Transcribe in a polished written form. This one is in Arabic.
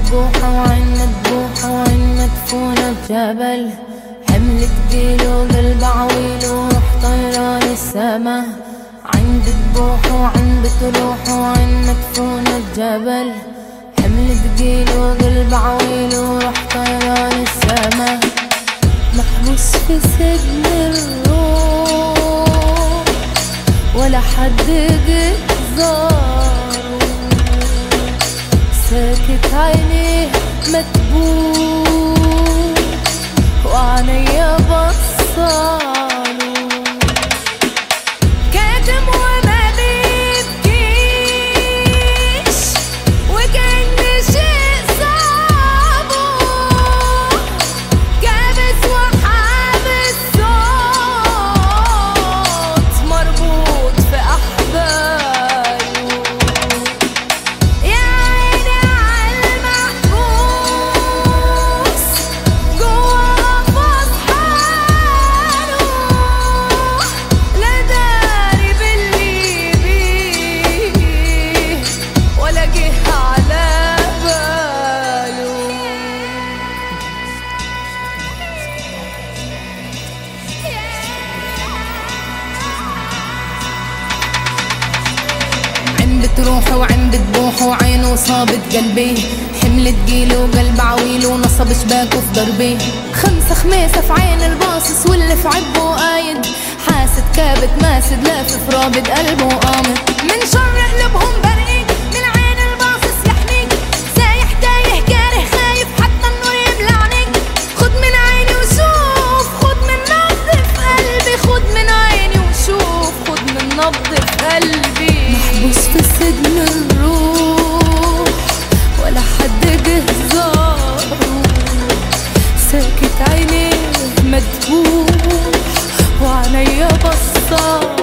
بتبوحة وعين مدبوحة وعين مدفونة بجبل، حمل تقيل وقلب عويل وروح طيران السما. عين بتبوح وعين بتروح وعين مدفونة بجبل، حمل تقيل وقلب عويل وروح طيران السما. محبوس في سجن الروح ولا حد زاره، ساكت عينيه مدبوح وعينيا بصاله، كاتم وما بيبكيش وكأن شيء صابه، كابس وحابس صوت مربوط في أحباله. يا عيني عالمحبوس جوا قفص حاله، لا داري باللي بيه ولا جه على باله. عين بتروح وعين بتبوح وعينه صابت قلبي، حمل تقيل وقلب عويل ونصب شباكه في ضربي. خمسة خميسة في عين الباصص واللي في عبه قايد، حاسد كابت ماسد لافف رابط قلبه قامت. من شر قلوبهم برقيك من عين الباصص يحميك، سايح تايه كاره خايف حتى النور يبلع عينيك. خد من عيني وشوف، خد من نبض في قلبي، خد من عيني وشوف، خد من نبض في قلبي. محبوس في سجن الروح ولا حد جه زاره، ساكت عينيه مدبوح وعينيا بصاله.